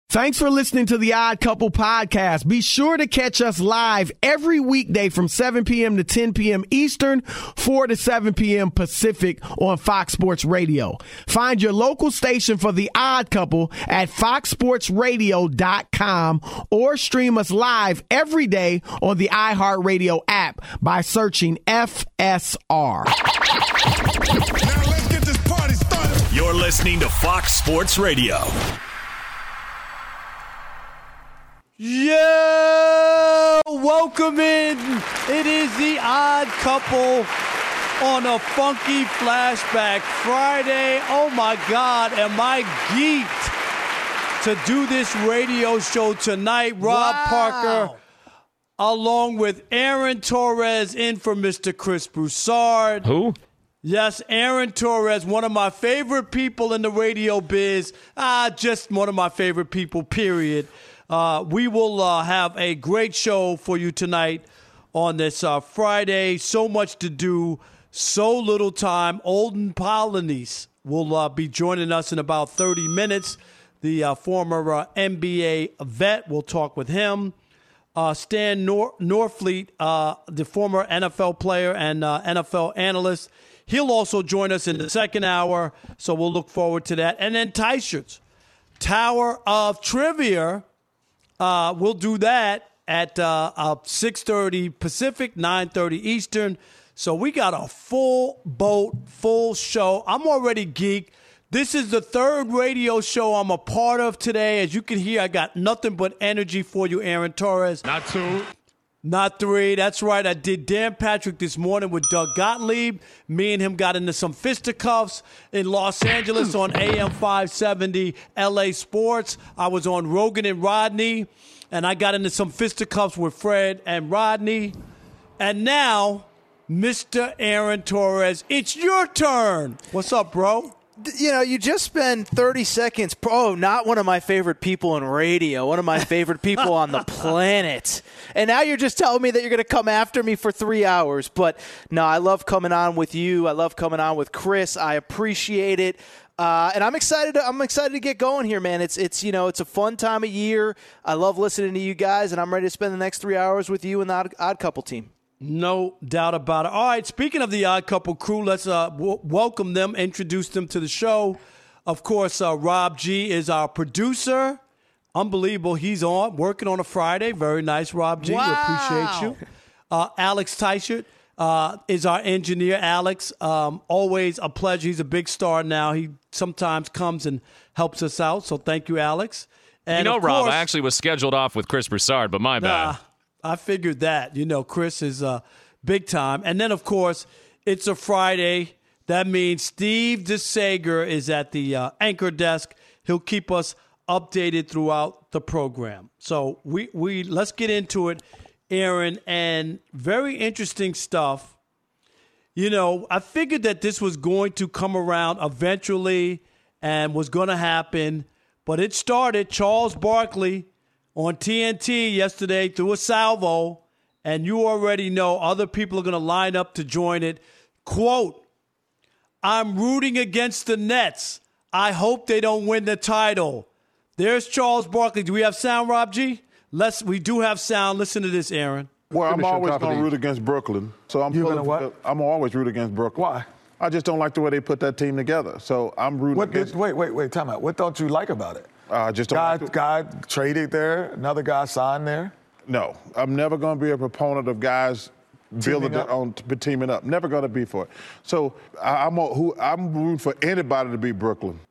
Thanks for listening to the Odd Couple podcast. Be sure to catch us live every weekday from 7 p.m. to 10 p.m. Eastern, 4 to 7 p.m. Pacific on Fox Sports Radio. Find your local station for the Odd Couple at foxsportsradio.com or stream us live every day on the iHeartRadio app by searching FSR. Now let's get this party started. You're listening to Fox Sports Radio. Yo! Welcome in. It is the Odd Couple on a funky flashback Friday. Oh my God, am I geeked to do this radio show tonight. Rob Parker, along with Aaron Torres, in for Mr. Chris Broussard. Who? Yes, Aaron Torres, one of my favorite people in the radio biz. Just one of my favorite people, period. We will have a great show for you tonight on this Friday. So much to do, so little time. Olden Polynice will be joining us in about 30 minutes. The former NBA vet, we'll talk with him. Stan Norfleet, the former NFL player and NFL analyst, he'll also join us in the second hour, so we'll look forward to that. And then Tyshirt, Tower of Trivia. We'll do that at 6:30 Pacific, 9:30 Eastern. So we got a full boat, full show. I'm already geeked. This is the third radio show I'm a part of today. As you can hear, I got nothing but energy for you, Aaron Torres. Not two. Not three. That's right. I did Dan Patrick this morning with Doug Gottlieb. Me and him got into some fisticuffs in Los Angeles on AM 570 LA Sports. I was on Rogan and Rodney, and I got into some fisticuffs with Fred and Rodney. And now, Mr. Aaron Torres, it's your turn. What's up, bro? You know, you just spend 30 seconds. Oh, not one of my favorite people in radio, one of my favorite people on the planet. And now you're just telling me that you're going to come after me for 3 hours. But no, I love coming on with you. I love coming on with Chris. I appreciate it. And I'm excited to get going here, man. It's a fun time of year. I love listening to you guys, and I'm ready to spend the next 3 hours with you and the Odd Couple team. No doubt about it. All right, speaking of the Odd Couple crew, let's welcome them, introduce them to the show. Of course, Rob G is our producer. Unbelievable. He's working on a Friday. Very nice, Rob G. Wow. We appreciate you. Alex Tyshirt is our engineer. Alex, always a pleasure. He's a big star now. He sometimes comes and helps us out, so thank you, Alex. And Rob, I actually was scheduled off with Chris Broussard, but my bad. I figured that. Chris is big time. And then, of course, it's a Friday. That means Steve DeSager is at the anchor desk. He'll keep us updated throughout the program. So we let's get into it, Aaron. And very interesting stuff. I figured that this was going to come around eventually and was going to happen. But it started. Charles Barkley on TNT yesterday threw a salvo, and you already know other people are going to line up to join it. Quote, "I'm rooting against the Nets. I hope they don't win the title." There's Charles Barkley. Do we have sound, Rob G? We do have sound. Listen to this, Aaron. Well, I'm always going to root against Brooklyn. So I'm always root against Brooklyn. Why? I just don't like the way they put that team together. So I'm rooting against. Wait, time out. What don't you like about it? Just don't guy traded there, another guy signed there. No, I'm never going to be a proponent of guys teaming up. Never going to be for it. So I'm rooting for anybody to beat Brooklyn.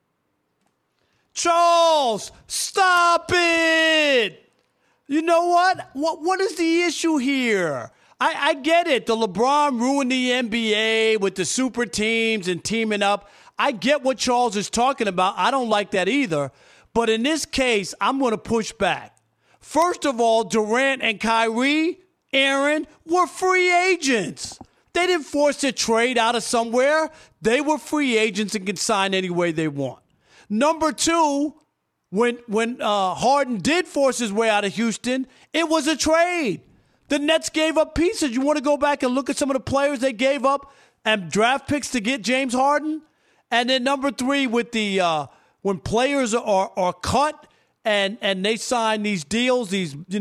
Charles, stop it! You know what? What is the issue here? I get it. The LeBron ruined the NBA with the super teams and teaming up. I get what Charles is talking about. I don't like that either. But in this case, I'm going to push back. First of all, Durant and Kyrie, Aaron, were free agents. They didn't force their trade out of somewhere. They were free agents and could sign any way they want. Number two, when Harden did force his way out of Houston, it was a trade. The Nets gave up pieces. You want to go back and look at some of the players they gave up and draft picks to get James Harden? And then number three, with the when players are cut and they sign these deals,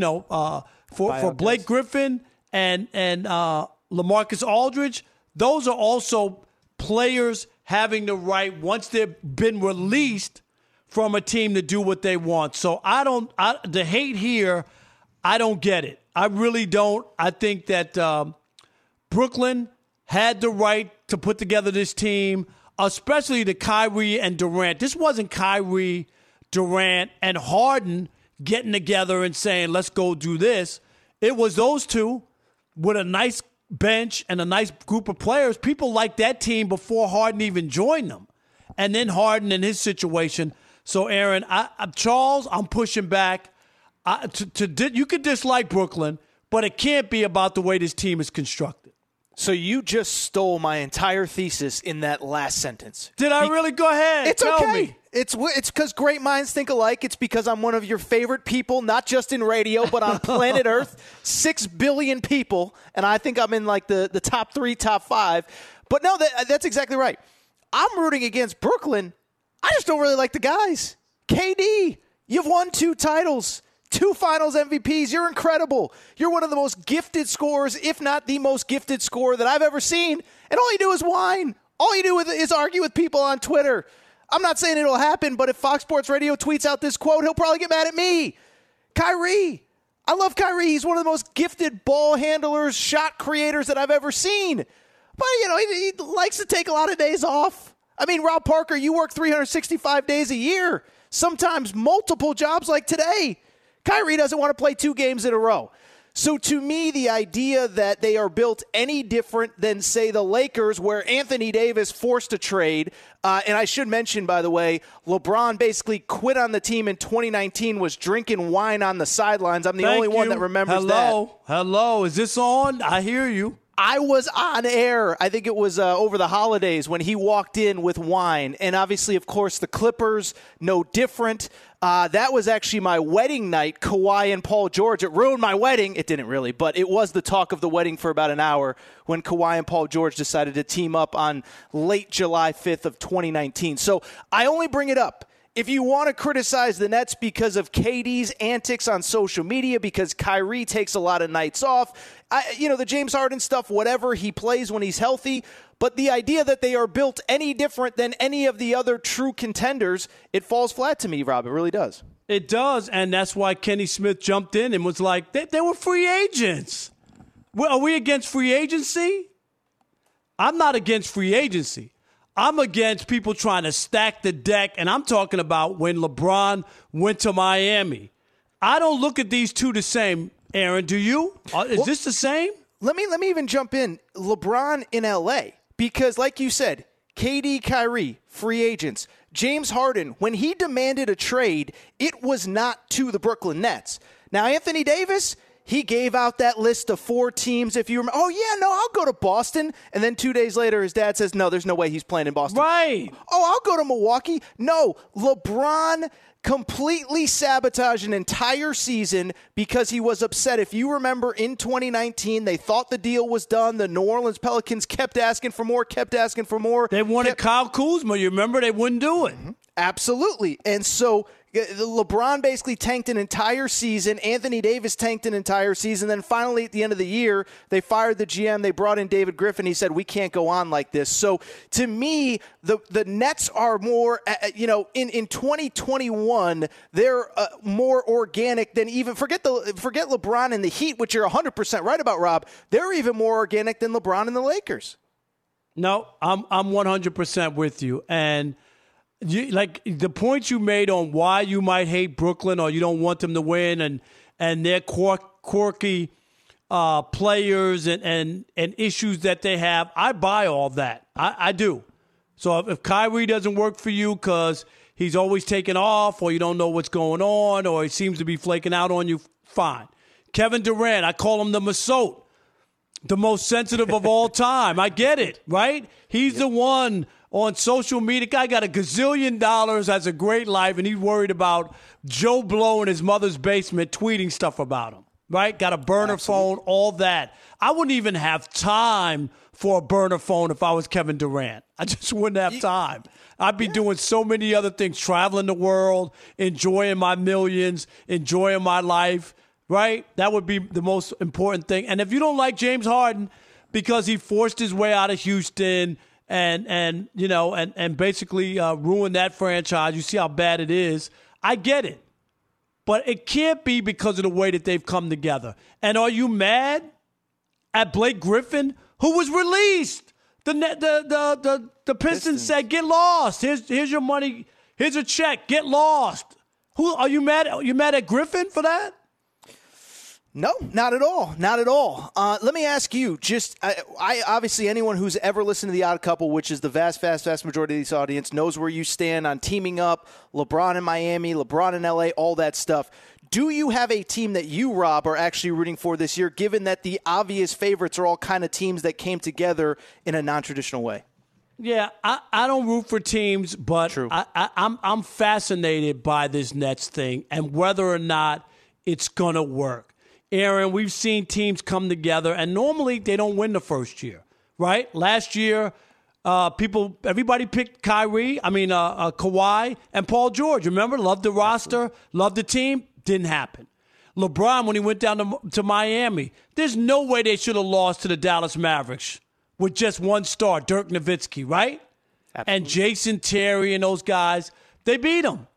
for Blake Griffin and LaMarcus Aldridge. Those are also players having the right, once they've been released from a team, to do what they want. So the hate here, I don't get it. I really don't. I think that Brooklyn had the right to put together this team, especially the Kyrie and Durant. This wasn't Kyrie, Durant, and Harden getting together and saying, let's go do this. It was those two with a nice bench and a nice group of players. People liked that team before Harden even joined them. And then Harden in his situation. So, Aaron, Charles, I'm pushing back. You could dislike Brooklyn, but it can't be about the way this team is constructed. So you just stole my entire thesis in that last sentence. Did I really? Go ahead. It's Tell okay. me. It's because great minds think alike. It's because I'm one of your favorite people, not just in radio, but on planet Earth. 6 billion people, and I think I'm in like the top 3, top 5. But no, that's exactly right. I'm rooting against Brooklyn. I just don't really like the guys. KD, you've won 2 titles. 2 finals MVPs. You're incredible. You're one of the most gifted scorers, if not the most gifted scorer that I've ever seen. And all you do is whine. All you do is argue with people on Twitter. I'm not saying it'll happen, but if Fox Sports Radio tweets out this quote, he'll probably get mad at me. Kyrie. I love Kyrie. He's one of the most gifted ball handlers, shot creators that I've ever seen. But, he likes to take a lot of days off. I mean, Rob Parker, you work 365 days a year, sometimes multiple jobs like today. Kyrie doesn't want to play 2 games in a row. So to me, the idea that they are built any different than, say, the Lakers, where Anthony Davis forced a trade, and I should mention, by the way, LeBron basically quit on the team in 2019, was drinking wine on the sidelines. I'm the only one that remembers that. Hello. Is this on? I hear you. I was on air. I think it was over the holidays when he walked in with wine. And obviously, of course, the Clippers, no different. That was actually my wedding night, Kawhi and Paul George. It ruined my wedding. It didn't really, but it was the talk of the wedding for about an hour when Kawhi and Paul George decided to team up on late July 5th of 2019. So I only bring it up if you want to criticize the Nets because of KD's antics on social media, because Kyrie takes a lot of nights off, the James Harden stuff, whatever, he plays when he's healthy. But the idea that they are built any different than any of the other true contenders, it falls flat to me, Rob. It really does. It does, and that's why Kenny Smith jumped in and was like, they were free agents. Well, are we against free agency? I'm not against free agency. I'm against people trying to stack the deck, and I'm talking about when LeBron went to Miami. I don't look at these two the same, Aaron. Do you? Is this the same? Let me even jump in. LeBron in L.A., because like you said, KD, Kyrie, free agents. James Harden, when he demanded a trade, it was not to the Brooklyn Nets. Now, Anthony Davis, he gave out that list of 4 teams. If you remember, I'll go to Boston. And then 2 days later, his dad says, no, there's no way he's playing in Boston. Right. Oh, I'll go to Milwaukee. No, LeBron completely sabotaged an entire season because he was upset. If you remember, in 2019, they thought the deal was done. The New Orleans Pelicans kept asking for more. They wanted Kyle Kuzma. You remember? They wouldn't do it. Mm-hmm. Absolutely. And so LeBron basically tanked an entire season. Anthony Davis tanked an entire season. Then finally, at the end of the year, they fired the GM. They brought in David Griffin. He said, we can't go on like this. So to me, the Nets are more, in 2021, they're more organic than even, forget LeBron and the Heat, which you're 100% right about, Rob. They're even more organic than LeBron and the Lakers. No, I'm 100% with you. And like the points you made on why you might hate Brooklyn or you don't want them to win and their quirky players and issues that they have, I buy all that. I do. So if Kyrie doesn't work for you because he's always taking off or you don't know what's going on or he seems to be flaking out on you, fine. Kevin Durant, I call him the Masot, the most sensitive of all time. I get it, right? He's the one on social media. Guy got $1 gazillion, has a great life, and he's worried about Joe Blow in his mother's basement tweeting stuff about him, right? Got a burner phone, all that. I wouldn't even have time for a burner phone if I was Kevin Durant. I just wouldn't have time. I'd be doing so many other things, traveling the world, enjoying my millions, enjoying my life, right? That would be the most important thing. And if you don't like James Harden because he forced his way out of Houston and basically ruined that franchise, you see how bad it is, I get it. But it can't be because of the way that they've come together. And are you mad at Blake Griffin, who was released? The Pistons said, get lost. Here's your money. Here's a check. Get lost. Who are you mad at? Are you mad at Griffin for that? No, not at all. Not at all. Let me ask you, I obviously anyone who's ever listened to The Odd Couple, which is the vast majority of this audience, knows where you stand on teaming up, LeBron in Miami, LeBron in LA, all that stuff. Do you have a team that you, Rob, are actually rooting for this year, given that the obvious favorites are all kind of teams that came together in a non-traditional way? Yeah, I don't root for teams, but True. I'm fascinated by this Nets thing and whether or not it's going to work. Aaron, we've seen teams come together, and normally they don't win the first year, right? Last year, everybody picked Kawhi and Paul George. Remember, loved the roster, loved the team. Didn't happen. LeBron, when he went down to Miami, there's no way they should have lost to the Dallas Mavericks with just one star, Dirk Nowitzki, right? Absolutely. And Jason Terry and those guys, they beat them.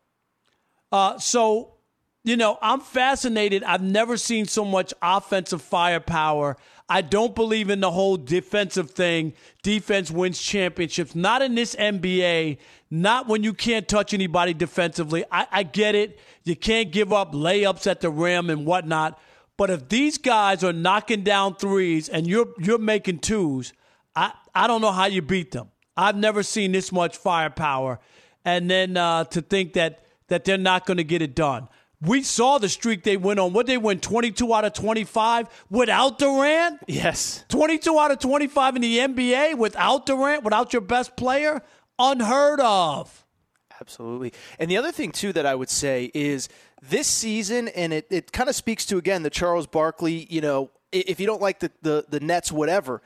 So, I'm fascinated. I've never seen so much offensive firepower. I don't believe in the whole defensive thing. Defense wins championships. Not in this NBA. Not when you can't touch anybody defensively. I get it. You can't give up layups at the rim and whatnot. But if these guys are knocking down threes and you're making twos, I don't know how you beat them. I've never seen this much firepower. And then to think that they're not going to get it done. We saw the streak they went on. What they win, 22 out of 25 without Durant? Yes. 22 out of 25 in the NBA without Durant, without your best player? Unheard of. Absolutely. And the other thing, too, that I would say is this season, and it kind of speaks to, again, the Charles Barkley, if you don't like the Nets, whatever,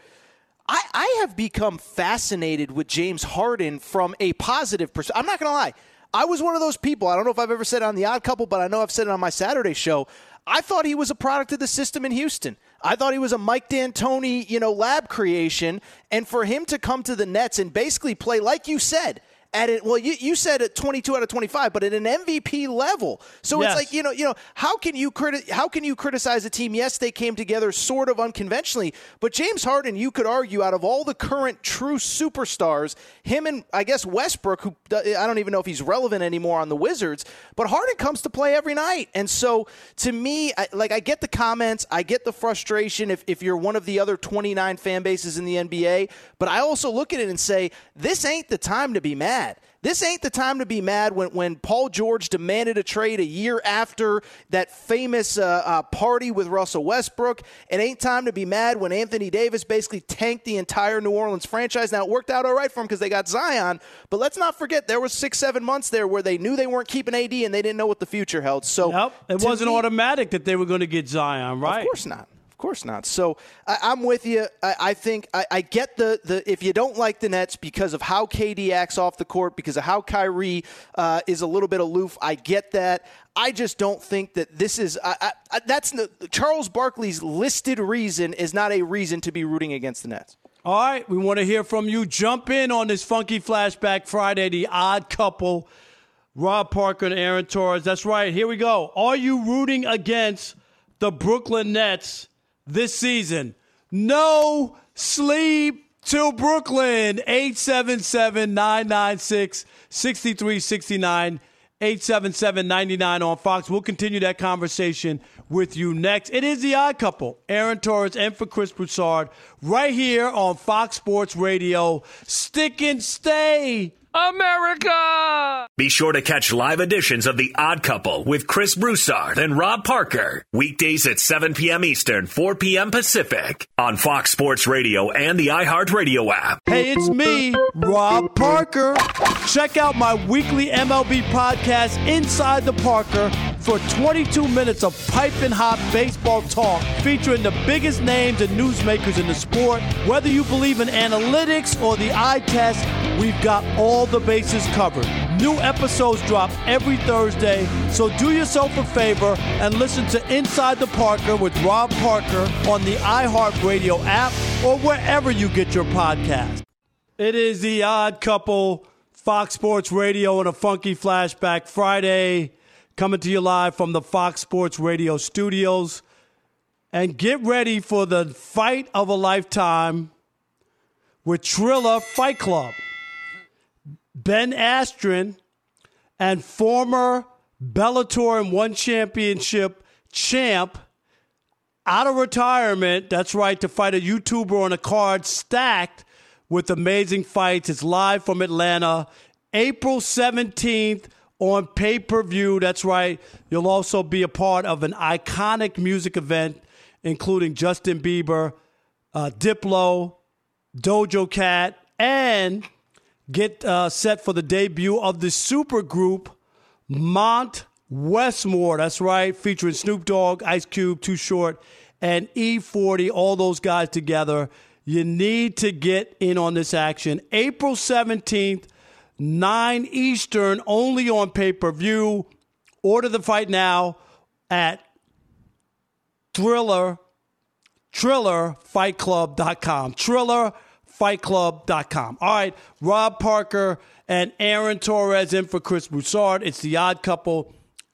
I have become fascinated with James Harden from a positive perspective. I'm not going to lie. I was one of those people. I don't know if I've ever said it on The Odd Couple, but I know I've said it on my Saturday show. I thought he was a product of the system in Houston. I thought he was a Mike D'Antoni, lab creation. And for him to come to the Nets and basically play, like you said, you said at 22 out of 25, but at an MVP level. So yes. It's like, how can you criticize a team? Yes, they came together sort of unconventionally, but James Harden, you could argue, out of all the current true superstars, him and I guess Westbrook, who I don't even know if he's relevant anymore on the Wizards, but Harden comes to play every night. And so to me, I get the comments, I get the frustration if you're one of the other 29 fan bases in the NBA, but I also look at it and say, this ain't the time to be mad. This ain't the time to be mad when Paul George demanded a trade a year after that famous party with Russell Westbrook. It ain't time to be mad when Anthony Davis basically tanked the entire New Orleans franchise. Now, it worked out all right for him because they got Zion, but let's not forget there was 6-7 months there where they knew they weren't keeping AD and they didn't know what the future held. So it wasn't automatic that they were going to get Zion, right? Of course not. Of course not. So I'm with you. I think I get the if you don't like the Nets because of how KD acts off the court, because of how Kyrie is a little bit aloof, I get that. I just don't think that this is Charles Barkley's listed reason is not a reason to be rooting against the Nets. All right, we want to hear from you. Jump in on this Funky Flashback Friday, The Odd Couple, Rob Parker and Aaron Torres. That's right. Here we go. Are you rooting against the Brooklyn Nets this season? No sleep till Brooklyn. 877-996-6369. 877-99 on Fox. We'll continue that conversation with you next. It is The Odd Couple. Aaron Torres and for Chris Broussard right here on Fox Sports Radio. Stick and stay, America! Be sure to catch live editions of The Odd Couple with Chris Broussard and Rob Parker. Weekdays at 7 p.m. Eastern, 4 p.m. Pacific on Fox Sports Radio and the iHeartRadio app. Hey, it's me, Rob Parker. Check out my weekly MLB podcast, Inside the Parker, for 22 minutes of piping hot baseball talk featuring the biggest names and newsmakers in the sport. Whether you believe in analytics or the eye test, we've got all the bases covered. New episodes drop every Thursday, so do yourself a favor and listen to Inside the Parker with Rob Parker on the iHeartRadio app or wherever you get your podcast. It is The Odd Couple, Fox Sports Radio, and a funky flashback Friday, coming to you live from the Fox Sports Radio studios. And get ready for the fight of a lifetime with Triller Fight Club. Ben Askren and former Bellator and One Championship champ out of retirement, that's right, to fight a YouTuber on a card stacked with amazing fights. It's live from Atlanta, April 17th on pay-per-view. That's right. You'll also be a part of an iconic music event, including Justin Bieber, Diplo, Doja Cat, and get set for the debut of the supergroup Mount Westmore. That's right, featuring Snoop Dogg, Ice Cube, Too Short, and E40, all those guys together. You need to get in on this action. April 17th, 9 Eastern, only on pay-per-view. Order the fight now at TrillerFightClub.com. TrillerFightClub.com. All right, Rob Parker and Aaron Torres in for Chris Broussard. It's The Odd Couple,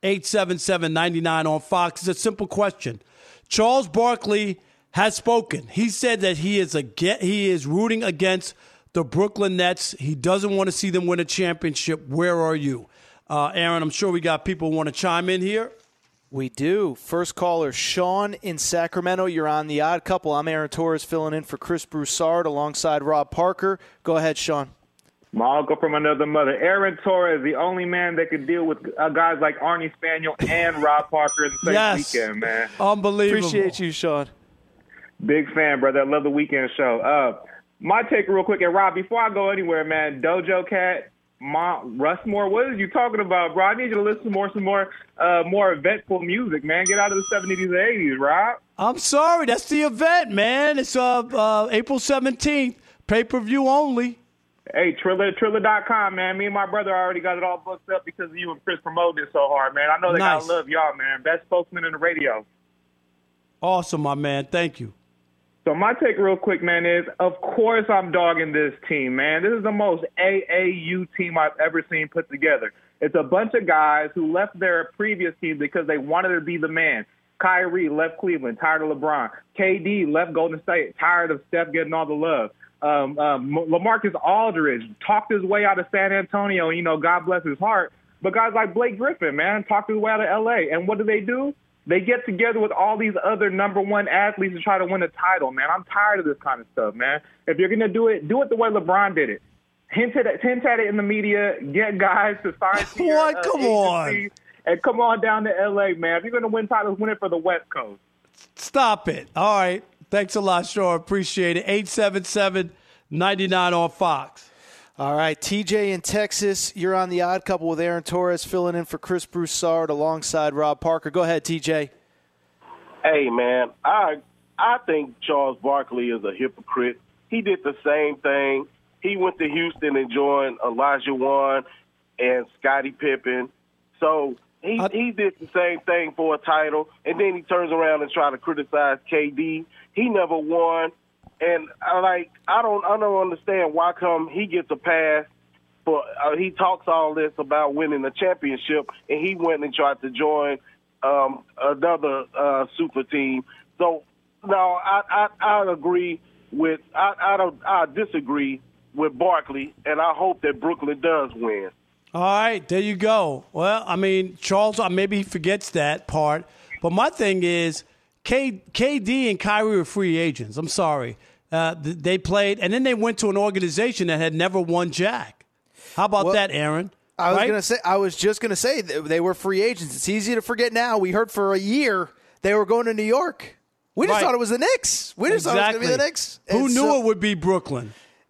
877-99 on Fox. It's a simple question. Charles Barkley has spoken. He said that he is rooting against the Brooklyn Nets. He doesn't want to see them win a championship. Where are you? Aaron, I'm sure we got people who want to chime in here. We do. First caller, Sean in Sacramento. You're on The Odd Couple. I'm Aaron Torres filling in for Chris Broussard alongside Rob Parker. Go ahead, Sean. My uncle from another mother. Aaron Torres, the only man that could deal with guys like Arnie Spaniel and Rob Parker in the same weekend, man. Unbelievable. Appreciate you, Sean. Big fan, brother. I love the weekend show. My take real quick, and Rob, before I go anywhere, man, Doja Cat, Rushmore, what are you talking about, bro? I need you to listen to some more eventful music, man. Get out of the 70s and 80s, Rob. I'm sorry. That's the event, man. It's April 17th, pay-per-view only. Hey, Triller.com, man. Me and my brother already got it all booked up because of you and Chris promoted it so hard, man. I know they gotta love y'all, man. Best spokesman in the radio. Awesome, my man. Thank you. So my take real quick, man, is of course I'm dogging this team, man. This is the most AAU team I've ever seen put together. It's a bunch of guys who left their previous team because they wanted to be the man. Kyrie left Cleveland, tired of LeBron. KD left Golden State, tired of Steph getting all the love. LaMarcus Aldridge talked his way out of San Antonio, God bless his heart. But guys like Blake Griffin, man, talked his way out of L.A. And what do? They get together with all these other number one athletes to try to win a title, man. I'm tired of this kind of stuff, man. If you're going to do it the way LeBron did it. Hint at it in the media, get guys to sign to your Come on. And come on down to L.A., man. If you're going to win titles, win it for the West Coast. Stop it. All right. Thanks a lot, Sean. Appreciate it. 877-99 on Fox. All right, TJ in Texas, you're on The Odd Couple with Aaron Torres filling in for Chris Broussard alongside Rob Parker. Go ahead, TJ. Hey, man, I think Charles Barkley is a hypocrite. He did the same thing. He went to Houston and joined Elijah Wan and Scottie Pippen. So he did the same thing for a title, and then he turns around and tries to criticize KD. He never won. And I don't understand why come he gets a pass for he talks all this about winning a championship, and he went and tried to join another super team. So no, I agree with I disagree with Barkley, and I hope that Brooklyn does win. All right, there you go. Well, I mean, Charles, maybe he forgets that part, but my thing is KD and Kyrie were free agents. I'm sorry. They played, and then they went to an organization that had never won jack. How about that, Aaron? I was just going to say they were free agents. It's easy to forget now. We heard for a year they were going to New York. We just thought it was the Knicks. We just thought it was going to be the Knicks. Who knew it would be Brooklyn?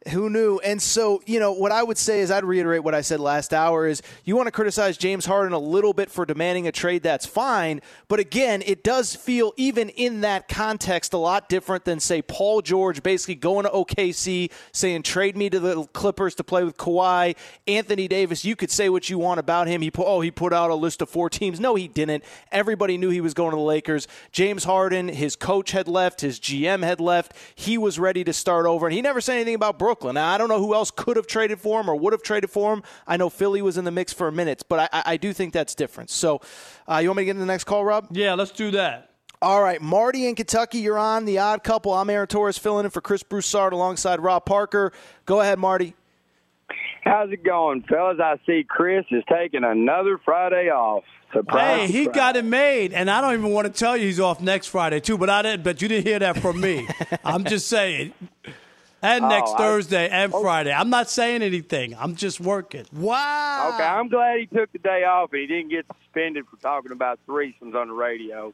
Who knew? And so, what I would say is I'd reiterate what I said last hour is you want to criticize James Harden a little bit for demanding a trade, that's fine. But again, it does feel, even in that context, a lot different than, say, Paul George basically going to OKC, saying, trade me to the Clippers to play with Kawhi. Anthony Davis, you could say what you want about him. He put out a list of 4 teams. No, he didn't. Everybody knew he was going to the Lakers. James Harden, his coach had left, his GM had left. He was ready to start over, and he never said anything about Brooklyn. Now, I don't know who else could have traded for him or would have traded for him. I know Philly was in the mix for a minute, but I do think that's different. So you want me to get into the next call, Rob? Yeah, let's do that. All right, Marty in Kentucky, you're on The Odd Couple. I'm Aaron Torres filling in for Chris Broussard alongside Rob Parker. Go ahead, Marty. How's it going, fellas? I see Chris is taking another Friday off. Surprise, he got it made, and I don't even want to tell you he's off next Friday, too, but you didn't hear that from me. I'm just saying. And next Thursday and Friday. I'm not saying anything. I'm just working. Wow. Okay, I'm glad he took the day off and he didn't get suspended for talking about threesomes on the radio.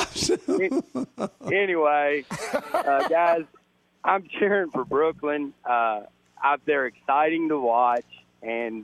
But anyway, guys, I'm cheering for Brooklyn. They're exciting to watch. And,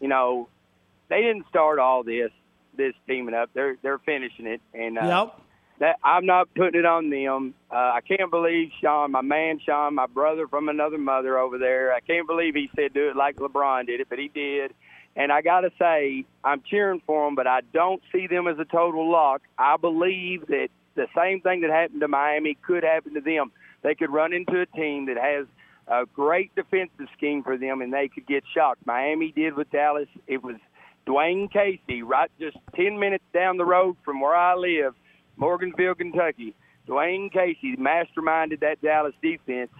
they didn't start all this teaming up. They're finishing it. And I'm not putting it on them. I can't believe Sean, my brother from another mother over there, I can't believe he said do it like LeBron did it, but he did. And I got to say, I'm cheering for them, but I don't see them as a total lock. I believe that the same thing that happened to Miami could happen to them. They could run into a team that has a great defensive scheme for them, and they could get shocked. Miami did with Dallas. It was Dwayne Casey, right just 10 minutes down the road from where I live, Morganville, Kentucky. Dwayne Casey masterminded that Dallas defense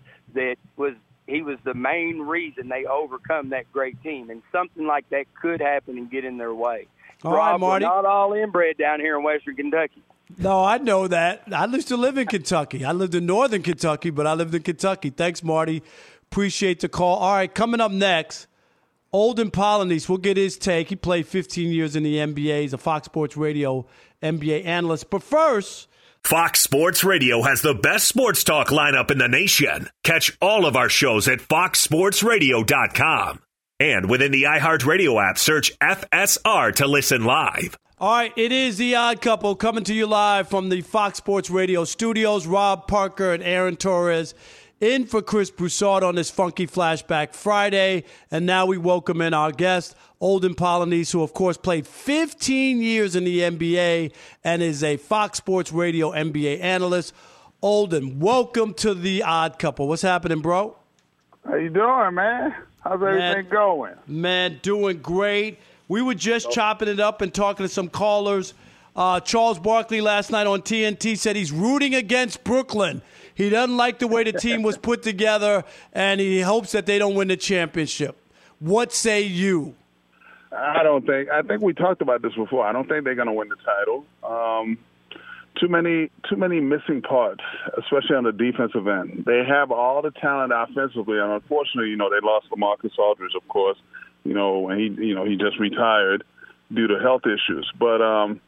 he was the main reason they overcome that great team. And something like that could happen and get in their way. All right, Marty. We're not all inbred down here in Western Kentucky. No, I know that. I used to live in Kentucky. I lived in northern Kentucky, but I lived in Kentucky. Thanks, Marty. Appreciate the call. All right, coming up next, Olden Polynice. We'll get his take. He played 15 years in the NBA. He's a Fox Sports Radio NBA analyst. But first, Fox Sports Radio has the best sports talk lineup in the nation. Catch all of our shows at foxsportsradio.com. And within the iHeartRadio app, search FSR to listen live. All right, it is The Odd Couple coming to you live from the Fox Sports Radio studios. Rob Parker and Aaron Torres in for Chris Broussard on this Funky Flashback Friday. And now we welcome in our guest, Olden Polynice, who, of course, played 15 years in the NBA and is a Fox Sports Radio NBA analyst. Olden, welcome to The Odd Couple. What's happening, bro? How you doing, man? How's everything going? Man, doing great. We were just chopping it up and talking to some callers. Charles Barkley last night on TNT said he's rooting against Brooklyn. He doesn't like the way the team was put together, and he hopes that they don't win the championship. What say you? I think we talked about this before. I don't think they're going to win the title. Too many missing parts, especially on the defensive end. They have all the talent offensively, and unfortunately, they lost LaMarcus Aldridge, of course. And he just retired due to health issues. But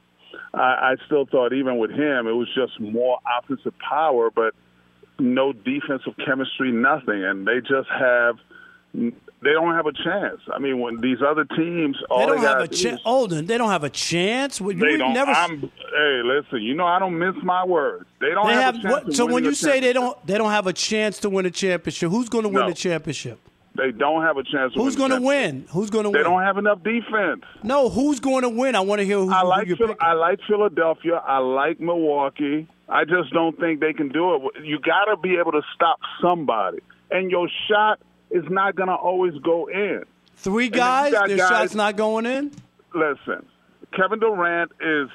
I still thought even with him, it was just more offensive power, but no defensive chemistry, nothing. And they don't have a chance. I mean, when these other teams, they don't have a chance. Olden, they don't have a chance. Hey, listen. I don't mince my words. They don't have a chance. So when you say they don't have a chance to win a championship, who's going to win the championship? They don't have a chance. Who's going to win? Who's going to win? They don't have enough defense. No, who's going to win? I want to hear who you're picking. I like Philadelphia. I like Milwaukee. I just don't think they can do it. You got to be able to stop somebody, and your shot is not going to always go in. Three guys, their shot's not going in? Listen, Kevin Durant is,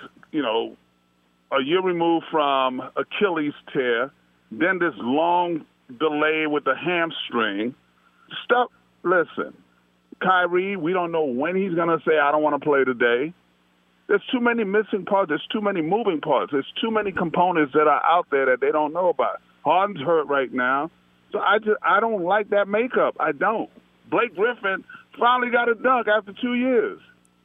a year removed from Achilles tear, then this long delay with the hamstring. Listen, Kyrie, we don't know when he's going to say, I don't want to play today. There's too many missing parts. There's too many moving parts. There's too many components that are out there that they don't know about. Harden's hurt right now. So I don't like that makeup. I don't. Blake Griffin finally got a dunk after 2 years.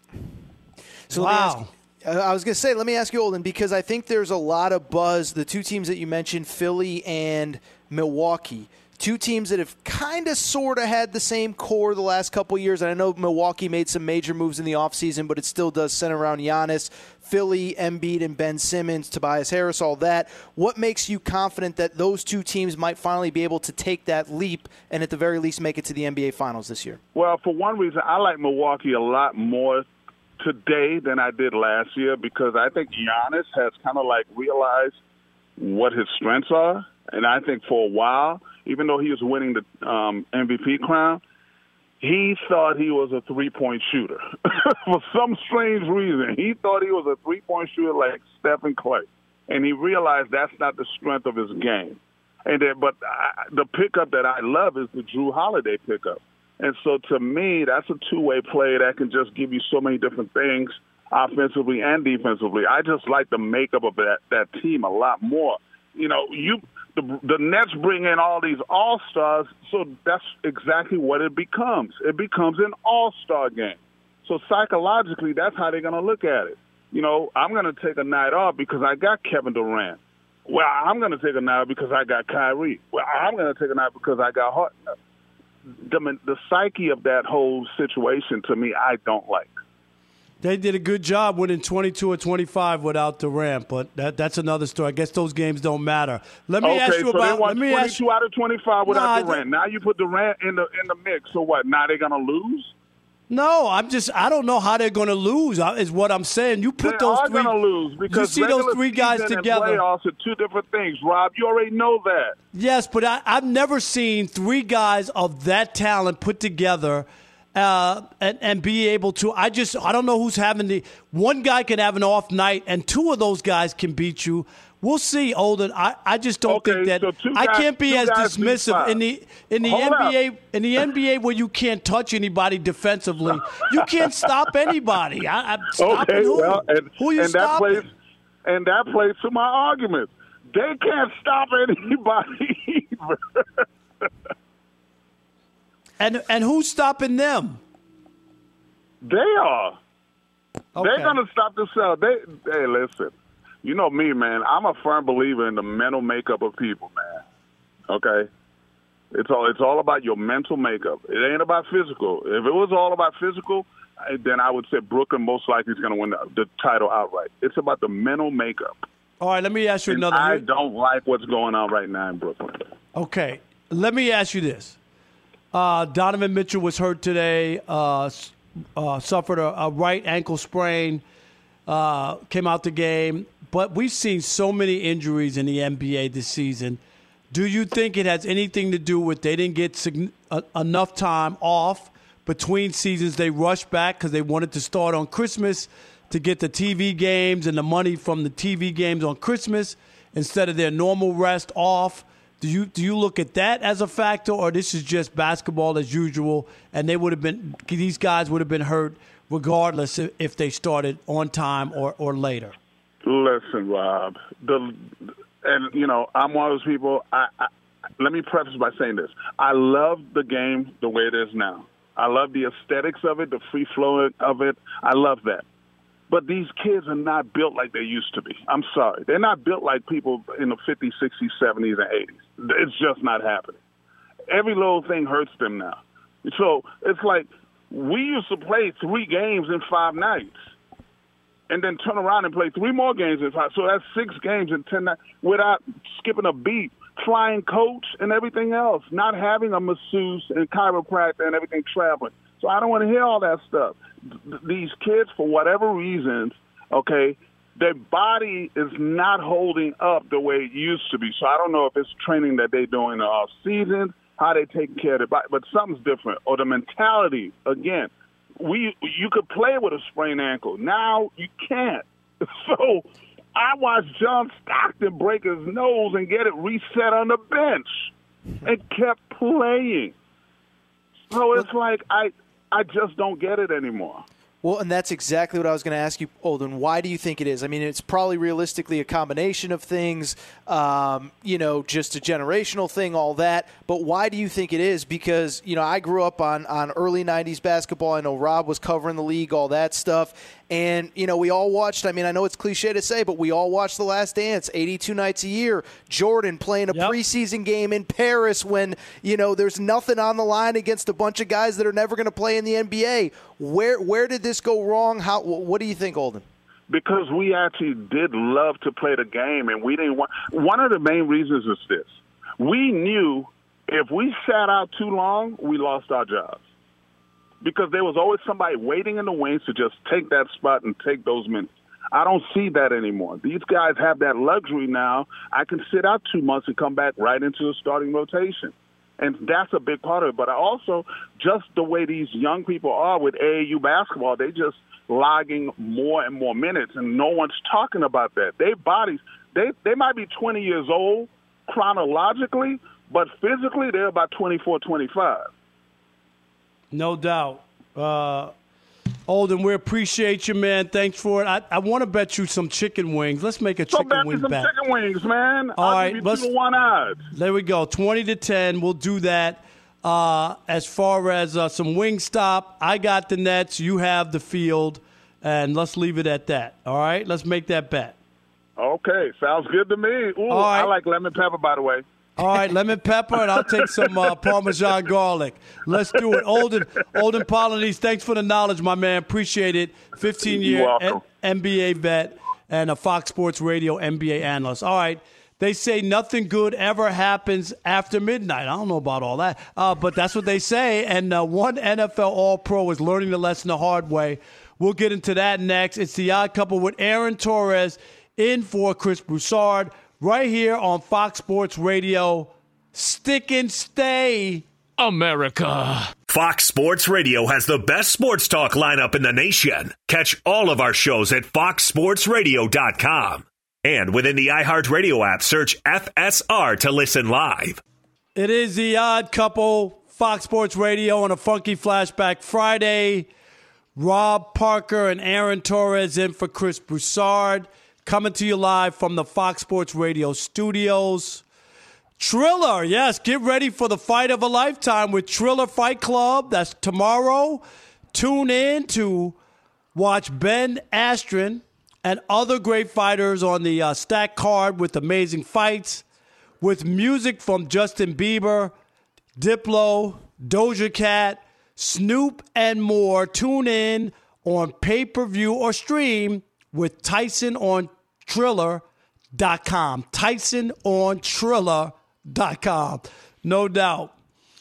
So wow. I was going to say, let me ask you, Olden, because I think there's a lot of buzz. The two teams that you mentioned, Philly and Milwaukee. two teams that have kind of sort of had the same core the last couple years. And I know Milwaukee made some major moves in the offseason, but it still does center around Giannis, Philly, Embiid, and Ben Simmons, Tobias Harris, all that. What makes you confident that those two teams might finally be able to take that leap and at the very least make it to the NBA Finals this year? Well, for one reason, I like Milwaukee a lot more today than I did last year because I think Giannis has kind of like realized what his strengths are. And I think for a while, even though he was winning the MVP crown, he thought he was a three-point shooter. For some strange reason, he thought he was a three-point shooter like Stephen Clay. And he realized that's not the strength of his game. But the pickup that I love is the Jrue Holiday pickup. And so to me, that's a two-way play that can just give you so many different things offensively and defensively. I just like the makeup of that team a lot more. You know, the Nets bring in all these all-stars, so that's exactly what it becomes. It becomes an all-star game. So psychologically, that's how they're going to look at it. You know, I'm going to take a night off because I got Kevin Durant. Well, I'm going to take a night off because I got Kyrie. Well, I'm going to take a night because I got Harden. The psyche of that whole situation, to me, I don't like. They did a good job winning 22 or 25 without Durant, but that's another story. I guess those games don't matter. Let me ask you about. They won 22 out of 25 without Durant. Now you put Durant in the mix. So what? Now they're gonna lose? No, I don't know how they're going to lose. Is what I'm saying. You put those three. They're going to lose because you see those three guys together. And playoffs are two different things, Rob. You already know that. Yes, but I've never seen three guys of that talent put together and be able to. I don't know who's having the. One guy can have an off night, and two of those guys can beat you. We'll see, Olden. I just don't think that I can't be as dismissive in the NBA. In the NBA, where you can't touch anybody defensively, you can't stop anybody. Who you stopping? That plays to my argument. They can't stop anybody either. And who's stopping them? They are. Okay. They're going to stop themselves. Hey, listen. You know me, man. I'm a firm believer in the mental makeup of people, man. Okay? It's all about your mental makeup. It ain't about physical. If it was all about physical, then I would say Brooklyn most likely is going to win the title outright. It's about the mental makeup. All right, let me ask you another. I don't like what's going on right now in Brooklyn. Okay, let me ask you this. Donovan Mitchell was hurt today, suffered a right ankle sprain, came out the game. But we've seen so many injuries in the NBA this season. Do you think it has anything to do with they didn't get enough time off between seasons? They rushed back because they wanted to start on Christmas to get the TV games and the money from the TV games on Christmas instead of their normal rest off. Do you look at that as a factor, or this is just basketball as usual, and these guys would have been hurt regardless if they started on time or later? Listen, Rob, I'm one of those people. Let me preface by saying this. I love the game the way it is now. I love the aesthetics of it, the free flow of it. I love that. But these kids are not built like they used to be. I'm sorry. They're not built like people in the 50s, 60s, 70s, and 80s. It's just not happening. Every little thing hurts them now. So it's like we used to play 3 games in 5 nights. And then turn around and play 3 more games in 5. So that's 6 games in 10 nights without skipping a beat, flying coach and everything else, not having a masseuse and chiropractor and everything traveling. So I don't want to hear all that stuff. These kids, for whatever reasons, okay, their body is not holding up the way it used to be. So I don't know if it's training that they do in the off season, how they take care of their body, but something's different. Or the mentality, again. You could play with a sprained ankle. Now you can't. So I watched John Stockton break his nose and get it reset on the bench and kept playing. So it's like I just don't get it anymore. Well, and that's exactly what I was going to ask you, Olden. Why do you think it is? I mean, it's probably realistically a combination of things, just a generational thing, all that. But why do you think it is? Because, I grew up on early 90s basketball. I know Rob was covering the league, all that stuff. And, we all watched, I know it's cliche to say, but we all watched The Last Dance 82 nights a year. Jordan playing a preseason game in Paris when, there's nothing on the line against a bunch of guys that are never going to play in the NBA. Where did this go wrong? What do you think, Olden? Because we actually did love to play the game, and we didn't want. One of the main reasons is this: we knew if we sat out too long, we lost our jobs. Because there was always somebody waiting in the wings to just take that spot and take those minutes. I don't see that anymore. These guys have that luxury now. I can sit out 2 months and come back right into the starting rotation. And that's a big part of it. But also, just the way these young people are with AAU basketball, they just logging more and more minutes, and no one's talking about that. Their bodies, they might be 20 years old chronologically, but physically they're about 24, 25. No doubt. Olden, we appreciate you, man. Thanks for it. I want to bet you some chicken wings. Let's make a chicken wing bet. Chicken wings, man. All right, give you 2-1 odds. There we go. 20-10. We'll do that. As far as some Wingstop, I got the Nets. You have the field. And let's leave it at that. All right? Let's make that bet. Okay. Sounds good to me. Ooh, right. I like lemon pepper, by the way. All right, lemon pepper, and I'll take some Parmesan garlic. Let's do it. Olden Polynice, thanks for the knowledge, my man. Appreciate it. 15-year NBA vet and a Fox Sports Radio NBA analyst. All right, they say nothing good ever happens after midnight. I don't know about all that, but that's what they say. And one NFL All-Pro is learning the lesson the hard way. We'll get into that next. It's The Odd Couple with Aaron Torres in for Chris Broussard. Right here on Fox Sports Radio. Stick and stay, America. Fox Sports Radio has the best sports talk lineup in the nation. Catch all of our shows at foxsportsradio.com. And within the iHeartRadio app, search FSR to listen live. It is The Odd Couple, Fox Sports Radio on a Funky Flashback Friday. Rob Parker and Aaron Torres in for Chris Broussard. Coming to you live from the Fox Sports Radio studios. Triller, yes, get ready for the fight of a lifetime with Triller Fight Club. That's tomorrow. Tune in to watch Ben Askren and other great fighters on the stacked card with amazing fights, with music from Justin Bieber, Diplo, Doja Cat, Snoop, and more. Tune in on pay-per-view or stream with Tyson on Triller.com. Tyson on Triller.com. No doubt.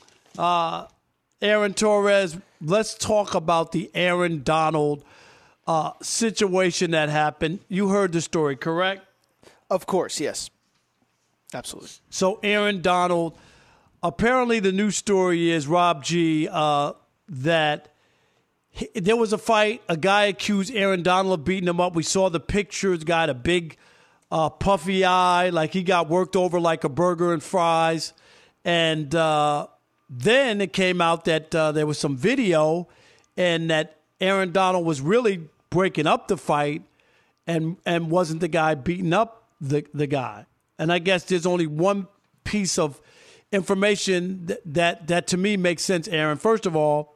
Aaron Torres, let's talk about the Aaron Donald situation that happened. You heard the story, correct? Of course, yes. Absolutely. So Aaron Donald, apparently the new story is, Rob G., that there was a fight. A guy accused Aaron Donald of beating him up. We saw the pictures. Got a big puffy eye, like he got worked over like a burger and fries. And then it came out that there was some video and that Aaron Donald was really breaking up the fight and wasn't the guy beating up the guy. And I guess there's only one piece of information that to me makes sense, Aaron. First of all,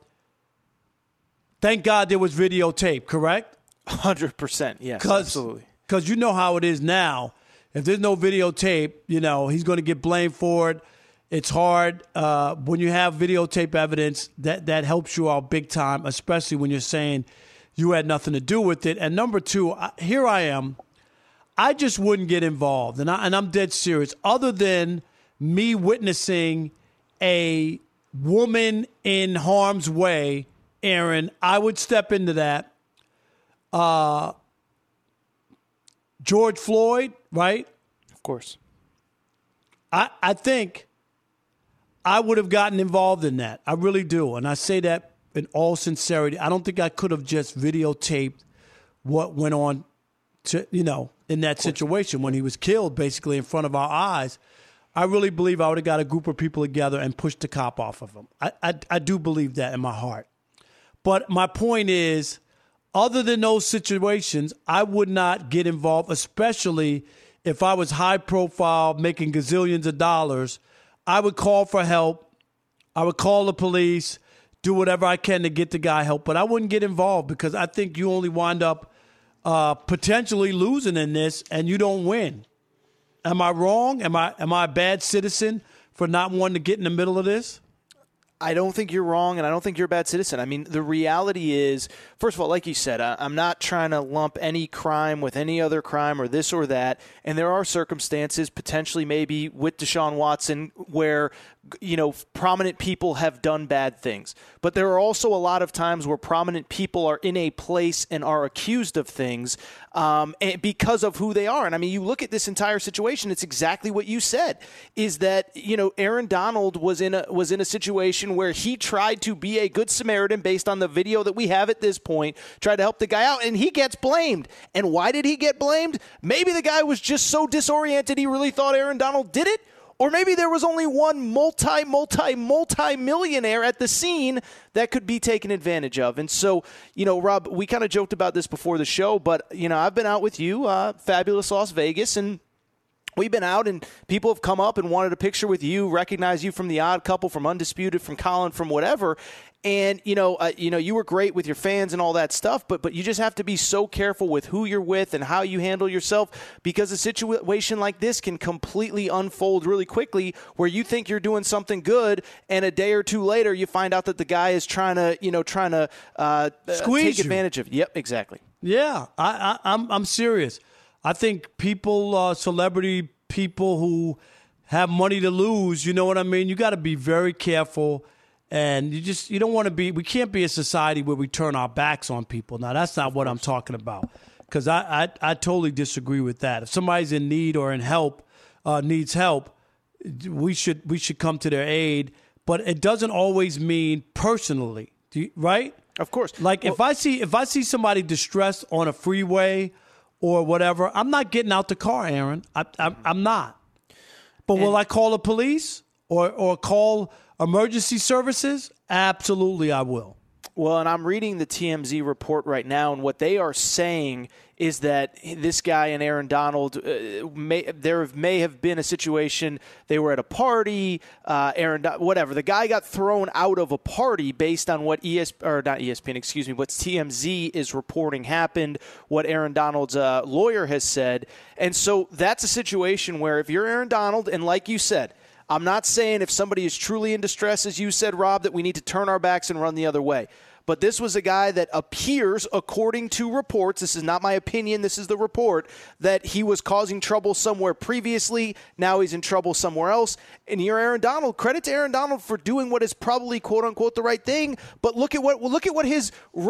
thank God there was videotape, correct? 100%, yes, absolutely. Because you know how it is now. If there's no videotape, he's going to get blamed for it. It's hard. When you have videotape evidence, that helps you out big time, especially when you're saying you had nothing to do with it. And number two, here I am. I just wouldn't get involved, and I'm dead serious, other than me witnessing a woman in harm's way. Aaron, I would step into that. George Floyd, right? Of course. I think I would have gotten involved in that. I really do. And I say that in all sincerity. I don't think I could have just videotaped what went on to, in that situation when he was killed basically in front of our eyes. I really believe I would have got a group of people together and pushed the cop off of him. I do believe that in my heart. But my point is, other than those situations, I would not get involved, especially if I was high profile, making gazillions of dollars. I would call for help. I would call the police, do whatever I can to get the guy help. But I wouldn't get involved because I think you only wind up potentially losing in this and you don't win. Am I wrong? Am I a bad citizen for not wanting to get in the middle of this? I don't think you're wrong, and I don't think you're a bad citizen. I mean, the reality is, first of all, like you said, I'm not trying to lump any crime with any other crime or this or that, and there are circumstances, potentially maybe with Deshaun Watson, where prominent people have done bad things. But there are also a lot of times where prominent people are in a place and are accused of things because of who they are. And I mean, you look at this entire situation, it's exactly what you said, is that, Aaron Donald was in a situation where he tried to be a good Samaritan based on the video that we have at this point, tried to help the guy out, and he gets blamed. And why did he get blamed? Maybe the guy was just so disoriented he really thought Aaron Donald did it. Or maybe there was only one multi-millionaire at the scene that could be taken advantage of. And so, Rob, we kind of joked about this before the show, but, I've been out with you, fabulous Las Vegas, and we've been out and people have come up and wanted a picture with you, recognize you from The Odd Couple, from Undisputed, from Colin, from whatever. And, you were great with your fans and all that stuff, but you just have to be so careful with who you're with and how you handle yourself, because a situation like this can completely unfold really quickly where you think you're doing something good and a day or two later you find out that the guy is trying to take advantage of you. Yep, exactly. Yeah, I'm serious. I think people, celebrity people who have money to lose, you know what I mean? You got to be very careful. And you don't want to be, we can't be a society where we turn our backs on people. Now, that's not what I'm talking about, because I totally disagree with that. If somebody's in need or needs help, we should come to their aid. But it doesn't always mean personally, right? Of course. Like if I see somebody distressed on a freeway or whatever, I'm not getting out the car, Aaron. I'm not. But will I call the police or call emergency services? Absolutely, I will. Well, and I'm reading the TMZ report right now, and what they are saying is that this guy and Aaron Donald, there may have been a situation, they were at a party, whatever. The guy got thrown out of a party based on what what TMZ is reporting happened, what Aaron Donald's lawyer has said. And so that's a situation where if you're Aaron Donald, and like you said, I'm not saying if somebody is truly in distress, as you said, Rob, that we need to turn our backs and run the other way. But this was a guy that appears, according to reports, this is not my opinion, this is the report, that he was causing trouble somewhere previously. Now he's in trouble somewhere else. And you're Aaron Donald. Credit to Aaron Donald for doing what is probably, quote unquote, the right thing. But look at what his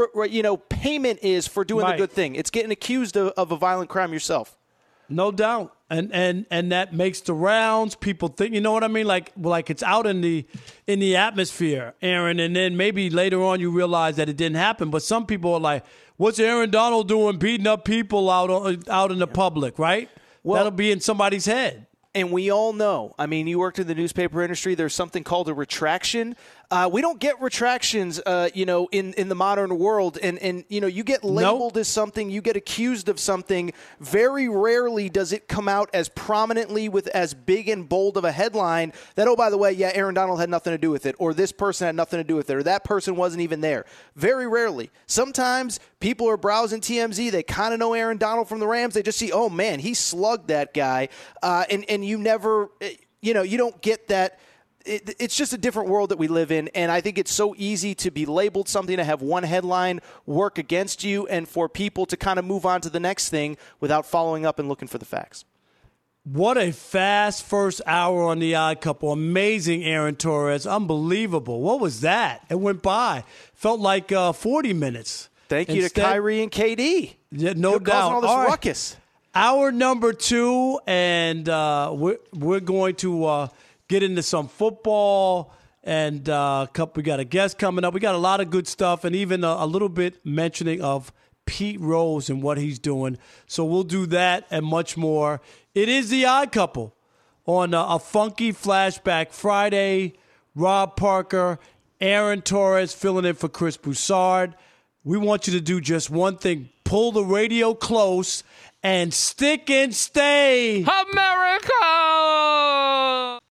payment is for doing the good thing. It's getting accused of a violent crime yourself. No doubt. And that makes the rounds. People think, you know what I mean? Like it's out in the atmosphere, Aaron, and then maybe later on you realize that it didn't happen. But some people are like, what's Aaron Donald doing beating up people out in the public, right? Well, that'll be in somebody's head. And we all know, I mean, you worked in the newspaper industry, there's something called a retraction. We don't get retractions, in the modern world. And you get labeled as something, you get accused of something. Very rarely does it come out as prominently with as big and bold of a headline that, oh, by the way, yeah, Aaron Donald had nothing to do with it, or this person had nothing to do with it, or that person wasn't even there. Very rarely. Sometimes people are browsing TMZ, they kind of know Aaron Donald from the Rams, they just see, oh, man, he slugged that guy. And you never, you don't get that. It's just a different world that we live in, and I think it's so easy to be labeled something, to have one headline work against you, and for people to kind of move on to the next thing without following up and looking for the facts. What a fast first hour on The Odd Couple. Amazing, Aaron Torres. Unbelievable. What was that? It went by. Felt like 40 minutes. Thank you to Kyrie and KD. Yeah, no doubt. Causing all this ruckus. Hour number 2, and we're going to get into some football, and we got a guest coming up. We got a lot of good stuff, and even a little bit mentioning of Pete Rose and what he's doing. So we'll do that and much more. It is The Odd Couple on a funky flashback Friday. Rob Parker, Aaron Torres filling in for Chris Broussard. we want you to do just one thing. Pull the radio close and stick and stay. America!